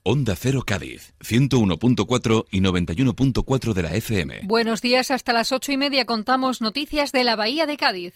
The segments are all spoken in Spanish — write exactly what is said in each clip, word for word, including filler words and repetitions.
Onda Cero Cádiz, ciento uno punto cuatro y noventa y uno punto cuatro de la F M. Buenos días, hasta las ocho y media contamos noticias de la Bahía de Cádiz.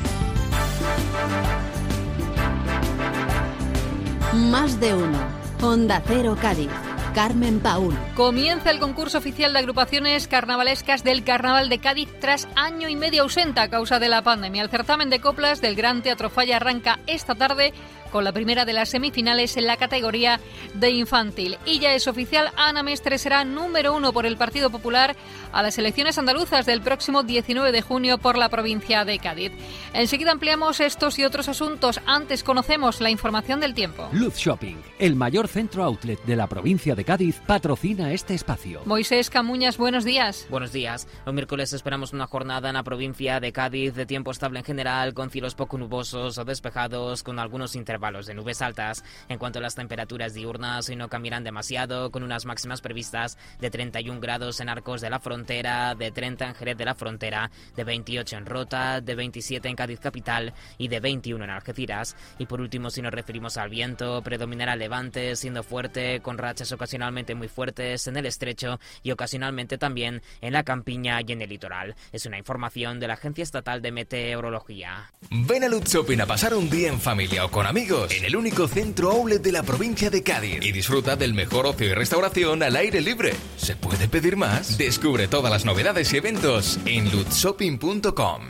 Más de uno. Onda Cero Cádiz. Carmen Paúl. Comienza el concurso oficial de agrupaciones carnavalescas del Carnaval de Cádiz tras año y medio ausente a causa de la pandemia. El certamen de coplas del Gran Teatro Falla arranca esta tarde con la primera de las semifinales en la categoría de infantil. Y ya es oficial, Ana Mestre será número uno por el Partido Popular a las elecciones andaluzas del próximo diecinueve de junio por la provincia de Cádiz. Enseguida ampliamos estos y otros asuntos. Antes conocemos la información del tiempo. Luz Shopping, el mayor centro outlet de la provincia de Cádiz, patrocina este espacio. Moisés Camuñas, buenos días. Buenos días. El miércoles esperamos una jornada en la provincia de Cádiz de tiempo estable en general, con cielos poco nubosos o despejados, con algunos intervalos de nubes altas. En cuanto a las temperaturas diurnas, hoy no cambiarán demasiado, con unas máximas previstas de treinta y un grados en Arcos de la Frontera, de treinta en Jerez de la Frontera, de veintiocho en Rota, de veintisiete en Cádiz capital y de veintiuno en Algeciras. Y por último, si nos referimos al viento, predominará levante, siendo fuerte, con rachas ocasionalmente muy fuertes en el estrecho y ocasionalmente también en la campiña y en el litoral. Es una información de la Agencia Estatal de Meteorología. Ven a Luz Shopping a pasar un día en familia o con amigos en el único centro outlet de la provincia de Cádiz y disfruta del mejor ocio y restauración al aire libre. ¿Se puede pedir más? Descubre todas las novedades y eventos en luz shopping punto com.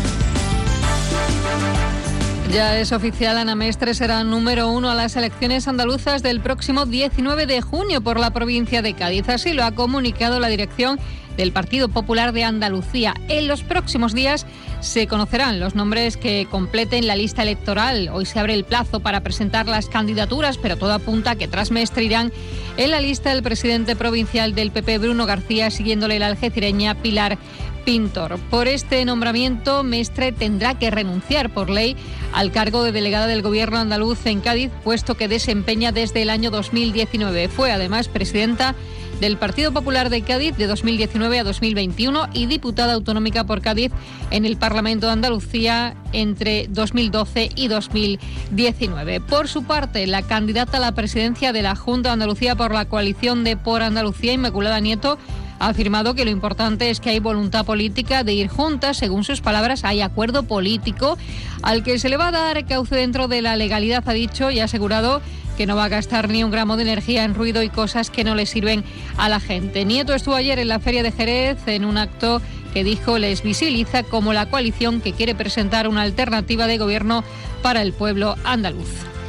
Ya es oficial, Ana Mestre será número uno a las elecciones andaluzas del próximo diecinueve de junio por la provincia de Cádiz. Así lo ha comunicado la dirección del Partido Popular de Andalucía. En los próximos días se conocerán los nombres que completen la lista electoral. Hoy se abre el plazo para presentar las candidaturas, pero todo apunta a que tras Mestre irán en la lista el presidente provincial del P P, Bruno García, siguiéndole la algecireña Pilar Pintor. Por este nombramiento, Mestre tendrá que renunciar por ley al cargo de delegada del Gobierno andaluz en Cádiz, puesto que desempeña desde el año dos mil diecinueve. Fue además presidenta del Partido Popular de Cádiz de dos mil diecinueve a dos mil veintiuno y diputada autonómica por Cádiz en el Parlamento de Andalucía entre dos mil doce y dos mil diecinueve. Por su parte, la candidata a la presidencia de la Junta de Andalucía por la coalición de Por Andalucía, Inmaculada Nieto, ha afirmado que lo importante es que hay voluntad política de ir juntas. Según sus palabras, hay acuerdo político al que se le va a dar cauce dentro de la legalidad, ha dicho, y ha asegurado que no va a gastar ni un gramo de energía en ruido y cosas que no le sirven a la gente. Nieto estuvo ayer en la Feria de Jerez en un acto que dijo les visibiliza como la coalición que quiere presentar una alternativa de gobierno para el pueblo andaluz.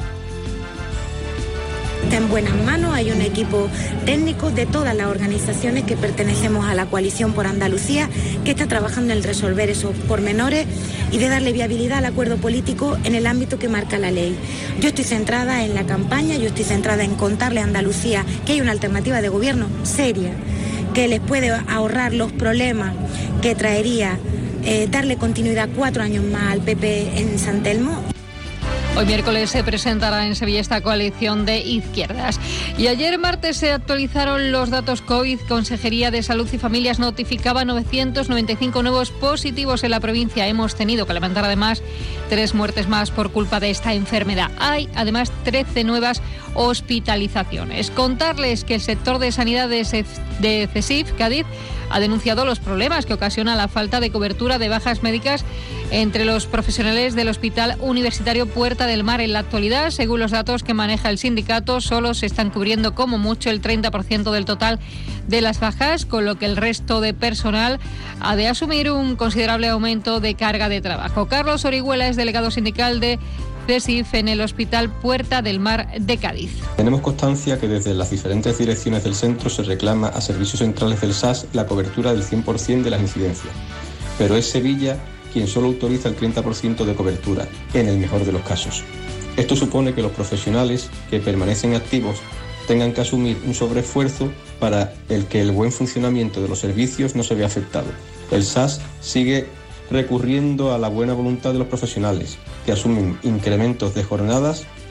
Está en buenas manos, hay un equipo técnico de todas las organizaciones que pertenecemos a la coalición por Andalucía que está trabajando en resolver esos pormenores y de darle viabilidad al acuerdo político en el ámbito que marca la ley. Yo estoy centrada en la campaña, yo estoy centrada en contarle a Andalucía que hay una alternativa de gobierno seria, que les puede ahorrar los problemas que traería eh, darle continuidad cuatro años más al P P en San Telmo. Hoy miércoles se presentará en Sevilla esta coalición de izquierdas. Y ayer martes se actualizaron los datos COVID. Consejería de Salud y Familias notificaba novecientos noventa y cinco nuevos positivos en la provincia. Hemos tenido que lamentar además tres muertes más por culpa de esta enfermedad. Hay además trece nuevas hospitalizaciones. Contarles que el sector de sanidad de CESIF Cádiz ha denunciado los problemas que ocasiona la falta de cobertura de bajas médicas entre los profesionales del Hospital Universitario Puerta del Mar. En la actualidad, según los datos que maneja el sindicato, solo se están cubriendo como mucho el treinta por ciento del total de las bajas, con lo que el resto de personal ha de asumir un considerable aumento de carga de trabajo. Carlos Orihuela es delegado sindical de CESIF en el Hospital Puerta del Mar de Cádiz. Tenemos constancia que desde las diferentes direcciones del centro se reclama a servicios centrales del S A S la cobertura del cien por ciento de las incidencias, pero es Sevilla quien solo autoriza el treinta por ciento de cobertura, en el mejor de los casos. Esto supone que los profesionales que permanecen activos tengan que asumir un sobreesfuerzo para el que el buen funcionamiento de los servicios no se vea afectado. El S A S sigue recurriendo a la buena voluntad de los profesionales, que asumen incrementos de jornadas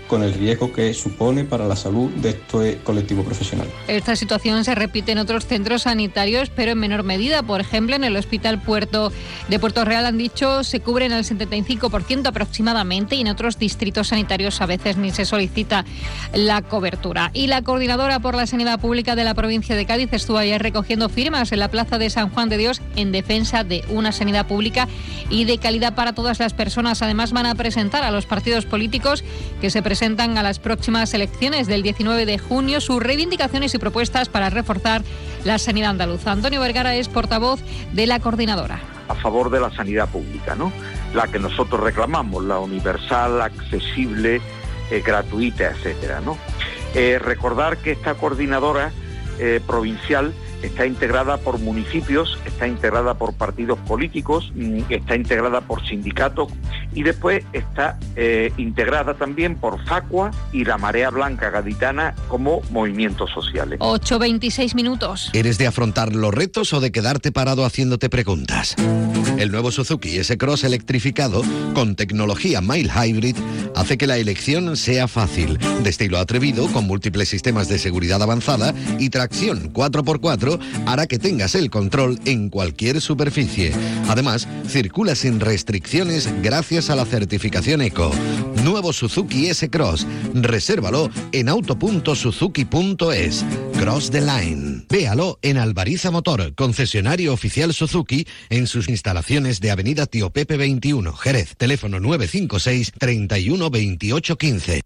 con el riesgo que supone para la salud de este colectivo profesional. Esta situación se repite en otros centros sanitarios, pero en menor medida. Por ejemplo, en el Hospital Puerto de Puerto Real, han dicho, se cubren al setenta y cinco por ciento aproximadamente, y en otros distritos sanitarios a veces ni se solicita la cobertura. Y la coordinadora por la sanidad pública de la provincia de Cádiz estuvo ayer recogiendo firmas en la plaza de San Juan de Dios en defensa de una sanidad pública y de calidad para todas las personas. Además, van a presentar a los partidos políticos que se presentan a las próximas elecciones del diecinueve de junio sus reivindicaciones y propuestas para reforzar la sanidad andaluza. Antonio Vergara es portavoz de la coordinadora. A favor de la sanidad pública, ¿no? La que nosotros reclamamos, la universal, accesible, eh, gratuita, etcétera, ¿no? Eh, recordar que esta coordinadora eh, provincial está integrada por municipios, está integrada por partidos políticos, está integrada por sindicatos y después está eh, integrada también por Facua y la Marea Blanca Gaditana como movimientos sociales. ocho veintiséis minutos. ¿Eres de afrontar los retos o de quedarte parado haciéndote preguntas? El nuevo Suzuki S-Cross electrificado con tecnología Mild Hybrid hace que la elección sea fácil, de estilo atrevido, con múltiples sistemas de seguridad avanzada y tracción cuatro por cuatro, hará que tengas el control en cualquier superficie. Además, circula sin restricciones gracias a la certificación Eco. Nuevo Suzuki S-Cross. Resérvalo en auto punto suzuki punto es. Cross the Line. Véalo en Albariza Motor, concesionario oficial Suzuki, en sus instalaciones de Avenida Tío Pepe veintiuno, Jerez. Teléfono nueve cinco seis, treinta y uno, veintiocho, quince.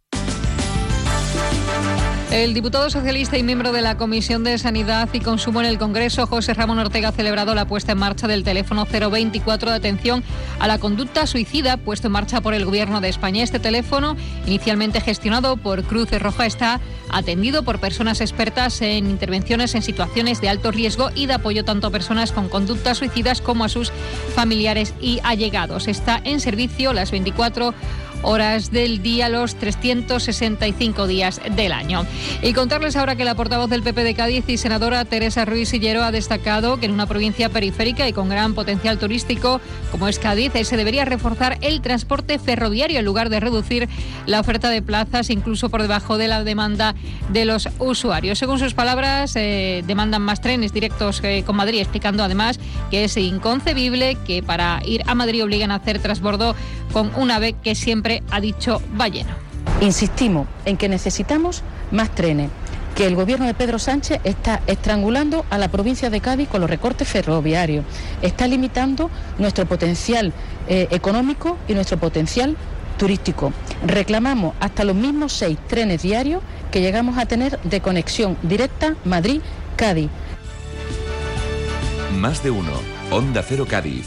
El diputado socialista y miembro de la Comisión de Sanidad y Consumo en el Congreso, José Ramón Ortega, ha celebrado la puesta en marcha del teléfono cero veinticuatro de atención a la conducta suicida, puesto en marcha por el Gobierno de España. Este teléfono, inicialmente gestionado por Cruz Roja, está atendido por personas expertas en intervenciones en situaciones de alto riesgo y de apoyo tanto a personas con conductas suicidas como a sus familiares y allegados. Está en servicio las veinticuatro horas del día, los trescientos sesenta y cinco días del año. Y contarles ahora que la portavoz del P P de Cádiz y senadora Teresa Ruiz Sillero ha destacado que en una provincia periférica y con gran potencial turístico como es Cádiz, se debería reforzar el transporte ferroviario en lugar de reducir la oferta de plazas incluso por debajo de la demanda de los usuarios. Según sus palabras, eh, demandan más trenes directos eh, con Madrid, explicando además que es inconcebible que para ir a Madrid obliguen a hacer transbordo con un AVE que siempre ha dicho va lleno. Insistimos en que necesitamos más trenes, que el gobierno de Pedro Sánchez está estrangulando a la provincia de Cádiz con los recortes ferroviarios, está limitando nuestro potencial eh, económico y nuestro potencial turístico. Reclamamos hasta los mismos seis trenes diarios que llegamos a tener de conexión directa Madrid-Cádiz. Más de uno. Onda Cero Cádiz.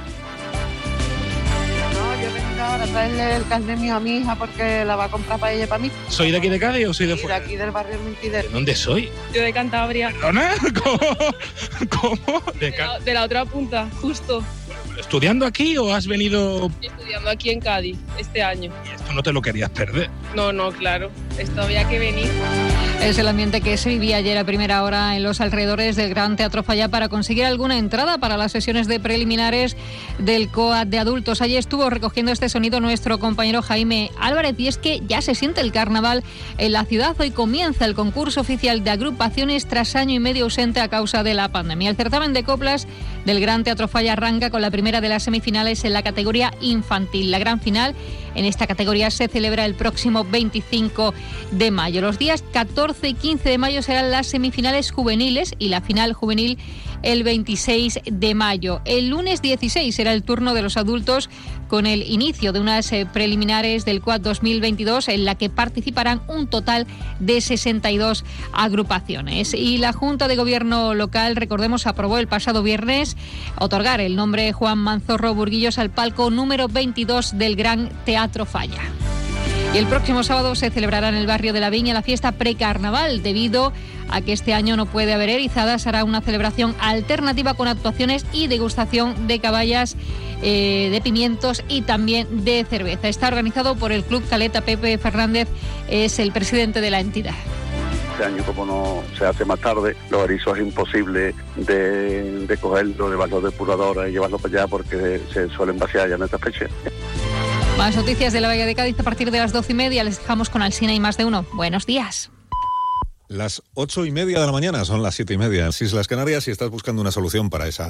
Ahora traerle el carnet mío a mi hija porque la va a comprar para ella y para mí. ¿Soy de aquí de Cádiz o soy de fuera? De aquí del barrio Mentidero. ¿De dónde soy? Yo de Cantabria. ¿Perdona? ¿Cómo? ¿Cómo? De, de, la, de la otra punta, justo. ¿Estudiando aquí o has venido...? Estudiando aquí en Cádiz, este año. ¿Y esto no te lo querías perder? No, no, claro. Esto había que venir. Es el ambiente que se vivía ayer a primera hora en los alrededores del Gran Teatro Falla para conseguir alguna entrada para las sesiones de preliminares del C O A de adultos. Allí estuvo recogiendo este sonido nuestro compañero Jaime Álvarez, y es que ya se siente el carnaval en la ciudad. Hoy comienza el concurso oficial de agrupaciones tras año y medio ausente a causa de la pandemia. El certamen de coplas del Gran Teatro Falla arranca con la primera de las semifinales en la categoría infantil. La gran final en esta categoría se celebra el próximo veinticinco de mayo. Los días catorce y quince de mayo serán las semifinales juveniles y la final juvenil el veintiséis de mayo. El lunes dieciséis será el turno de los adultos con el inicio de unas eh, preliminares del C O A dos mil veintidós en la que participarán un total de sesenta y dos agrupaciones. Y la Junta de Gobierno local, recordemos, aprobó el pasado viernes otorgar el nombre Juan Manzorro Burguillos al palco número veintidós del Gran Teatro Falla. Y el próximo sábado se celebrará en el barrio de la Viña la fiesta precarnaval. Debido a que este año no puede haber erizadas, hará una celebración alternativa con actuaciones y degustación de caballas, eh, de pimientos y también de cerveza. Está organizado por el Club Caleta. Pepe Fernández es el presidente de la entidad. Este año, como no se hace más tarde, los erizos es imposible de, de cogerlo, llevarlo de depuradora y llevarlo para allá porque se suelen vaciar ya en esta fecha. Más noticias de la Bahía de Cádiz a partir de las doce y media. Les dejamos con Alsina y Más de Uno. Buenos días. Las ocho y media de la mañana, son las siete y media en las Islas Canarias y estás buscando una solución para esa